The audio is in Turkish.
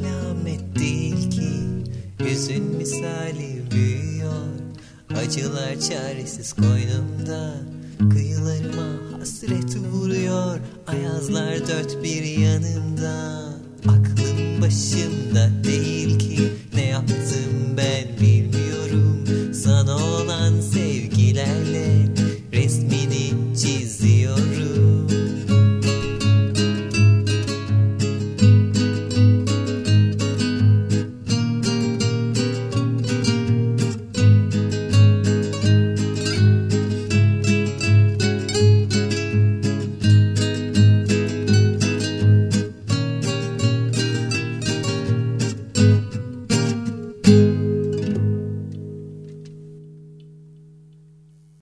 alamet değil ki. Hüzün misali büyüyor, acılar çaresiz koynumda. Kıyılarıma hasret vuruyor, ayazlar dört bir yanımda. Aklım başımda değil ki,